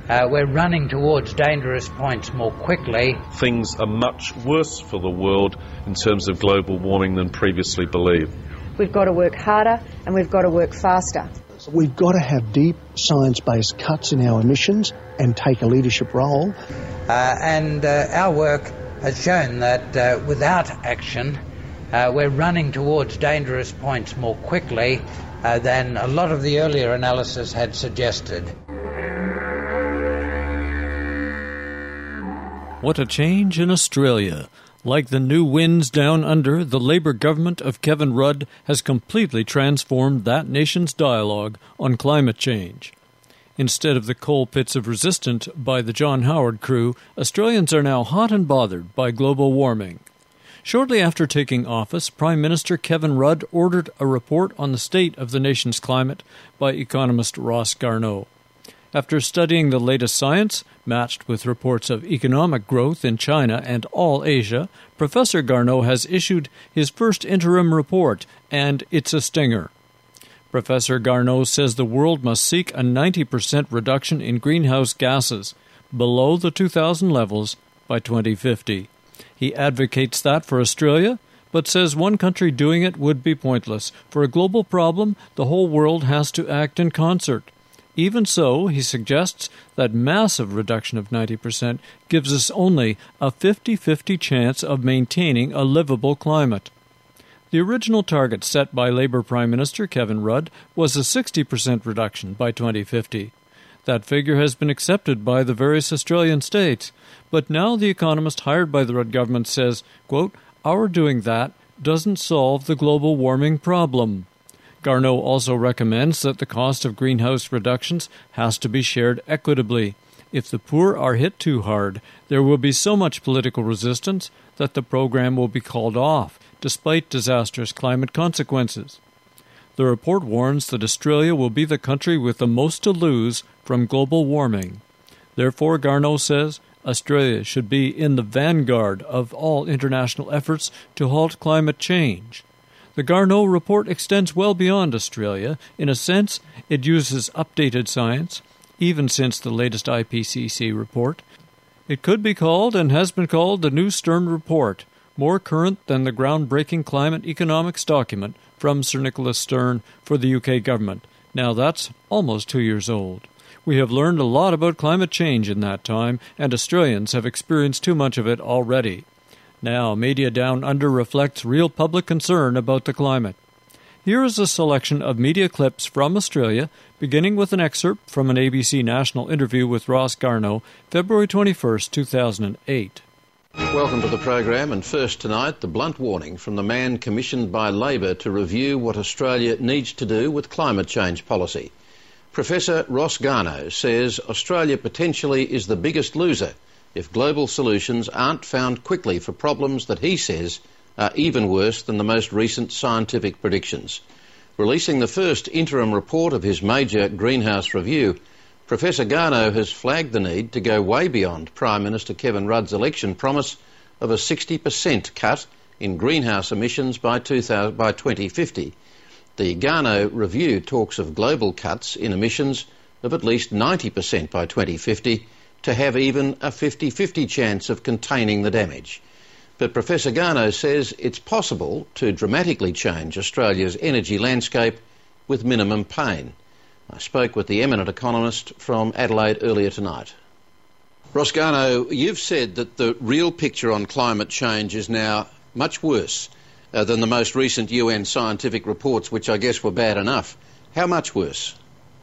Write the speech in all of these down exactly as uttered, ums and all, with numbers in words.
Uh, we're running towards dangerous points more quickly. Things are much worse for the world in terms of global warming than previously believed. We've got to work harder and we've got to work faster. We've got to have deep science-based cuts in our emissions and take a leadership role. Uh, and uh, our work has shown that uh, without action, uh, we're running towards dangerous points more quickly uh, than a lot of the earlier analysis had suggested. What a change in Australia. Like the new winds down under, the Labour government of Kevin Rudd has completely transformed that nation's dialogue on climate change. Instead of the coal pits of resistance by the John Howard crew, Australians are now hot and bothered by global warming. Shortly after taking office, Prime Minister Kevin Rudd ordered a report on the state of the nation's climate by economist Ross Garnaut. After studying the latest science, matched with reports of economic growth in China and all Asia, Professor Garnaut has issued his first interim report, and it's a stinger. Professor Garnaut says the world must seek a ninety percent reduction in greenhouse gases, below the two thousand levels, by twenty fifty. He advocates that for Australia, but says one country doing it would be pointless. For a global problem, the whole world has to act in concert. Even so, he suggests that massive reduction of ninety percent gives us only a fifty-fifty chance of maintaining a livable climate. The original target set by Labour Prime Minister Kevin Rudd was a sixty percent reduction by twenty fifty. That figure has been accepted by the various Australian states, but now the economist hired by the Rudd government says, quote, "Our doing that doesn't solve the global warming problem." Garnaut also recommends that the cost of greenhouse reductions has to be shared equitably. If the poor are hit too hard, there will be so much political resistance that the program will be called off, despite disastrous climate consequences. The report warns that Australia will be the country with the most to lose from global warming. Therefore, Garnaut says, Australia should be in the vanguard of all international efforts to halt climate change. The Garnaut report extends well beyond Australia. In a sense, it uses updated science, even since the latest I P C C report. It could be called, and has been called, the New Stern Report, more current than the groundbreaking climate economics document from Sir Nicholas Stern for the U K government. Now that's almost two years old. We have learned a lot about climate change in that time, and Australians have experienced too much of it already. Now, Media Down Under reflects real public concern about the climate. Here is a selection of media clips from Australia, beginning with an excerpt from an A B C National interview with Ross Garnaut, February twenty-first, two thousand eight. Welcome to the program, and first tonight, the blunt warning from the man commissioned by Labor to review what Australia needs to do with climate change policy. Professor Ross Garnaut says Australia potentially is the biggest loser if global solutions aren't found quickly for problems that he says are even worse than the most recent scientific predictions. Releasing the first interim report of his major greenhouse review, Professor Garnaut has flagged the need to go way beyond Prime Minister Kevin Rudd's election promise of a sixty percent cut in greenhouse emissions by, by twenty fifty. The Garnaut review talks of global cuts in emissions of at least ninety percent by twenty fifty, to have even a fifty-fifty chance of containing the damage. But Professor Garnaut says it's possible to dramatically change Australia's energy landscape with minimum pain. I spoke with the eminent economist from Adelaide earlier tonight. Ross Garnaut, you've said that the real picture on climate change is now much worse uh, than the most recent U N scientific reports, which I guess were bad enough. How much worse?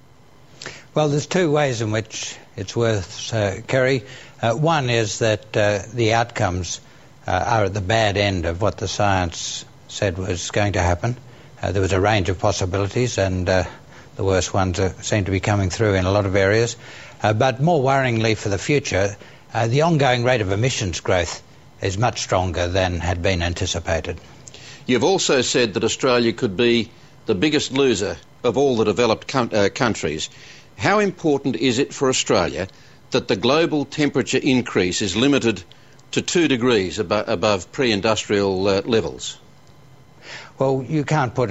Well, there's two ways in which it's worse, uh, Kerry. Uh, one is that uh, the outcomes uh, are at the bad end of what the science said was going to happen. Uh, there was a range of possibilities, and uh, the worst ones uh, seem to be coming through in a lot of areas. Uh, but more worryingly for the future, uh, the ongoing rate of emissions growth is much stronger than had been anticipated. You've also said that Australia could be the biggest loser of all the developed com- uh, countries. How important is it for Australia that the global temperature increase is limited to two degrees abo- above pre-industrial uh, levels? Well, you can't put a,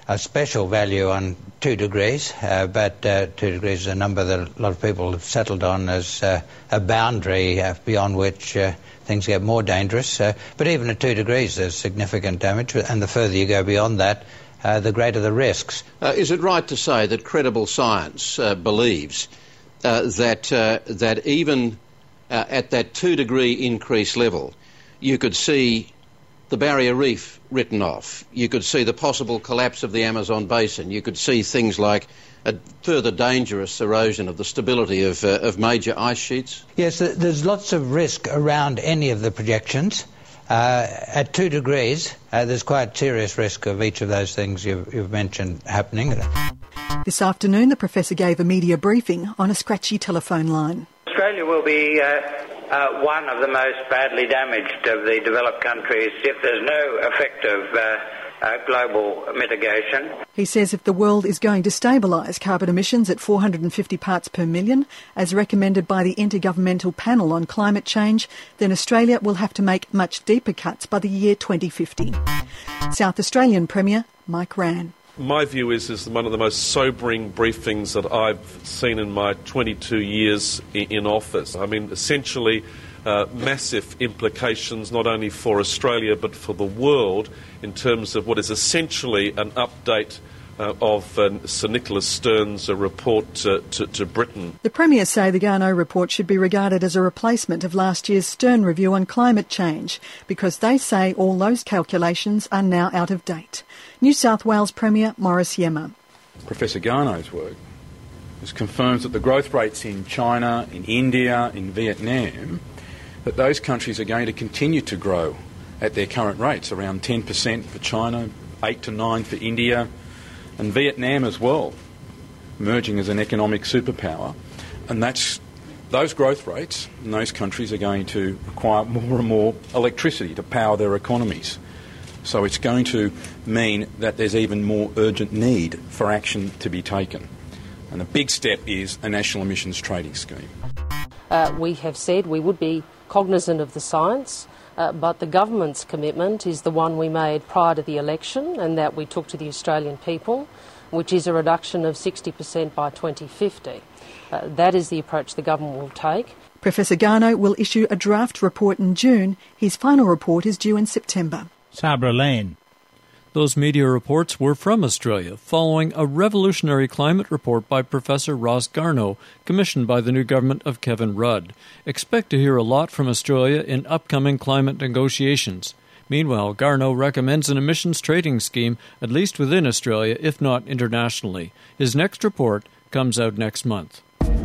a special value on two degrees, uh, but uh, two degrees is a number that a lot of people have settled on as uh, a boundary uh, beyond which uh, things get more dangerous. Uh, but even at two degrees there's significant damage, and the further you go beyond that, uh, the greater the risks. Uh, is it right to say that credible science uh, believes uh, that, uh, that even uh, at that two degree increase level you could see the Barrier Reef written off, you could see the possible collapse of the Amazon basin, you could see things like a further dangerous erosion of the stability of, uh, of major ice sheets? Yes, there's lots of risk around any of the projections. Uh, at two degrees, uh, there's quite serious risk of each of those things you've, you've mentioned happening. This afternoon, the professor gave a media briefing on a scratchy telephone line. Australia will be uh, uh, one of the most badly damaged of the developed countries if there's no effective uh, uh, global mitigation. He says if the world is going to stabilise carbon emissions at four hundred fifty parts per million, as recommended by the Intergovernmental Panel on Climate Change, then Australia will have to make much deeper cuts by the year twenty fifty. South Australian Premier Mike Rann. My view is is one of the most sobering briefings that I've seen in my twenty-two years in office. I mean, essentially uh, massive implications not only for Australia but for the world in terms of what is essentially an update uh, of uh, Sir Nicholas Stern's uh, report uh, to, to Britain. The Premiers say the Garnaut report should be regarded as a replacement of last year's Stern review on climate change because they say all those calculations are now out of date. New South Wales Premier Maurice Yemma. Professor Garnaut's work has confirmed that the growth rates in China, in India, in Vietnam, that those countries are going to continue to grow at their current rates, around ten percent for China, eight to nine for India, and Vietnam as well, emerging as an economic superpower. And that's those growth rates in those countries are going to require more and more electricity to power their economies. So it's going to mean that there's even more urgent need for action to be taken. And the big step is a national emissions trading scheme. Uh, we have said we would be cognisant of the science, uh, but the government's commitment is the one we made prior to the election and that we took to the Australian people, which is a reduction of sixty percent by twenty fifty. Uh, that is the approach the government will take. Professor Garnaut will issue a draft report in June. His final report is due in September. Sabra Lane. Those media reports were from Australia, following a revolutionary climate report by Professor Ross Garnaut, commissioned by the new government of Kevin Rudd. Expect to hear a lot from Australia in upcoming climate negotiations. Meanwhile, Garnaut recommends an emissions trading scheme, at least within Australia, if not internationally. His next report comes out next month.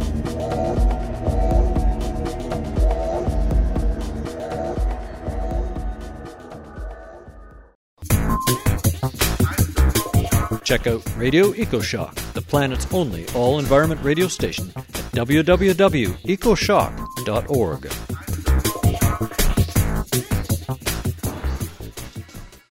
Check out Radio EcoShock, the planet's only all-environment radio station, at w w w dot ecoshock dot org.